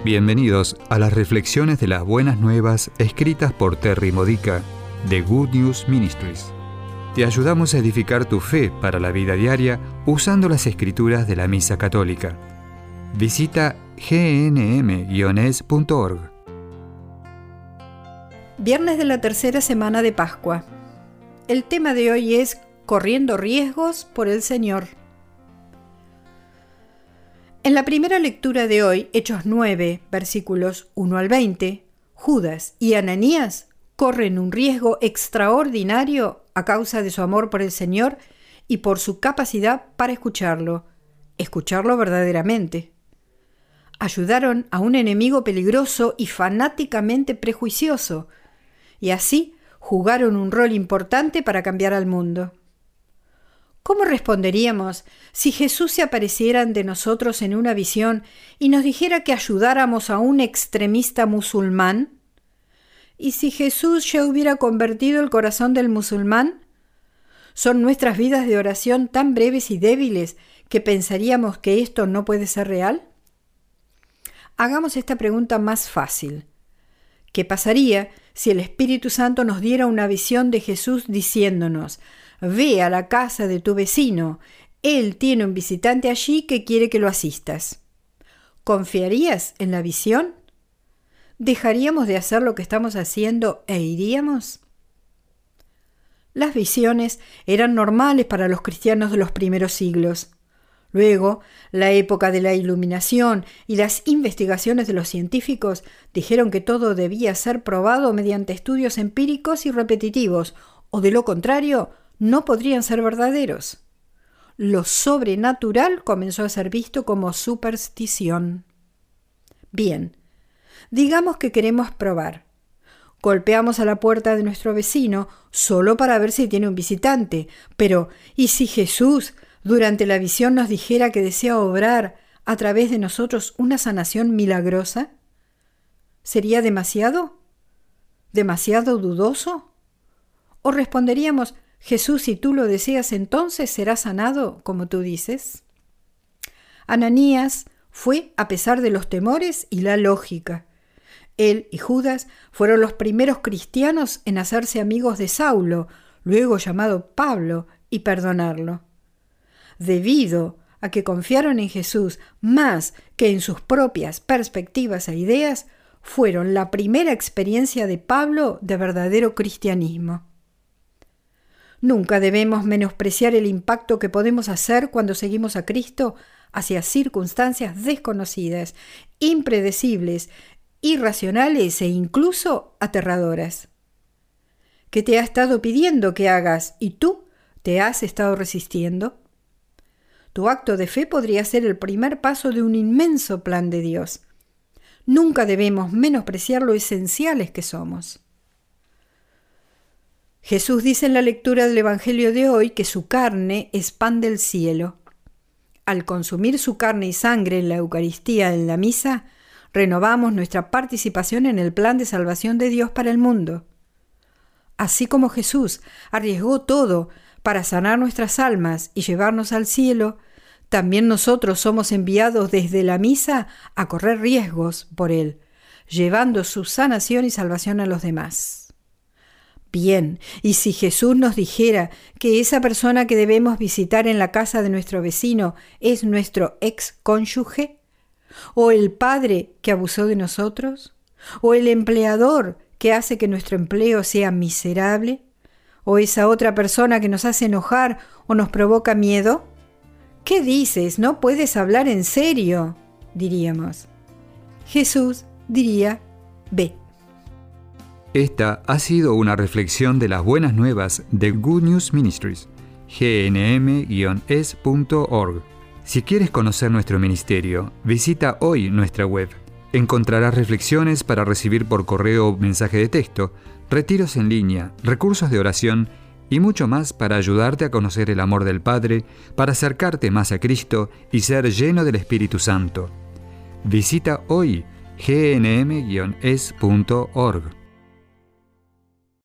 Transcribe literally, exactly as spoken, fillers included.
Bienvenidos a las reflexiones de las buenas nuevas escritas por Terry Modica de Good News Ministries. Te ayudamos a edificar tu fe para la vida diaria usando las escrituras de la Misa Católica. Visita g n m guion es punto org. Viernes de la tercera semana de Pascua. El tema de hoy es Corriendo riesgos por el Señor. En la primera lectura de hoy, Hechos nueve, versículos uno al veinte, Judas y Ananías corren un riesgo extraordinario a causa de su amor por el Señor y por su capacidad para escucharlo, escucharlo verdaderamente. Ayudaron a un enemigo peligroso y fanáticamente prejuicioso, y así jugaron un rol importante para cambiar al mundo. ¿Cómo responderíamos si Jesús se apareciera ante nosotros en una visión y nos dijera que ayudáramos a un extremista musulmán? ¿Y si Jesús ya hubiera convertido el corazón del musulmán? ¿Son nuestras vidas de oración tan breves y débiles que pensaríamos que esto no puede ser real? Hagamos esta pregunta más fácil. ¿Qué pasaría si el Espíritu Santo nos diera una visión de Jesús diciéndonos: ve a la casa de tu vecino, él tiene un visitante allí que quiere que lo asistas? ¿Confiarías en la visión? ¿Dejaríamos de hacer lo que estamos haciendo e iríamos? Las visiones eran normales para los cristianos de los primeros siglos. Luego, la época de la Iluminación y las investigaciones de los científicos dijeron que todo debía ser probado mediante estudios empíricos y repetitivos, o de lo contrario, no podrían ser verdaderos. Lo sobrenatural comenzó a ser visto como superstición. Bien, digamos que queremos probar. Golpeamos a la puerta de nuestro vecino solo para ver si tiene un visitante. Pero, ¿y si Jesús durante la visión nos dijera que desea obrar a través de nosotros una sanación milagrosa? ¿Sería demasiado? ¿Demasiado dudoso? ¿O responderíamos: Jesús, si tú lo deseas, entonces será sanado, como tú dices? Ananías fue a pesar de los temores y la lógica. Él y Judas fueron los primeros cristianos en hacerse amigos de Saulo, luego llamado Pablo, y perdonarlo. Debido a que confiaron en Jesús más que en sus propias perspectivas e ideas, fueron la primera experiencia de Pablo de verdadero cristianismo. Nunca debemos menospreciar el impacto que podemos hacer cuando seguimos a Cristo hacia circunstancias desconocidas, impredecibles, irracionales e incluso aterradoras. ¿Qué te ha estado pidiendo que hagas y tú te has estado resistiendo? Tu acto de fe podría ser el primer paso de un inmenso plan de Dios. Nunca debemos menospreciar lo esenciales que somos. Jesús dice en la lectura del Evangelio de hoy que su carne es pan del cielo. Al consumir su carne y sangre en la Eucaristía, en la misa, renovamos nuestra participación en el plan de salvación de Dios para el mundo. Así como Jesús arriesgó todo para sanar nuestras almas y llevarnos al cielo, también nosotros somos enviados desde la misa a correr riesgos por Él, llevando su sanación y salvación a los demás. Bien, y si Jesús nos dijera que esa persona que debemos visitar en la casa de nuestro vecino es nuestro ex cónyuge, o el padre que abusó de nosotros, o el empleador que hace que nuestro empleo sea miserable, o esa otra persona que nos hace enojar o nos provoca miedo, ¿qué dices? ¿No puedes hablar en serio?, diríamos. Jesús diría: ve. Esta ha sido una reflexión de las buenas nuevas de Good News Ministries, g n m guion es punto org. Si quieres conocer nuestro ministerio, visita hoy nuestra web. Encontrarás reflexiones para recibir por correo o mensaje de texto, retiros en línea, recursos de oración y mucho más para ayudarte a conocer el amor del Padre, para acercarte más a Cristo y ser lleno del Espíritu Santo. Visita hoy g n m guion es punto org.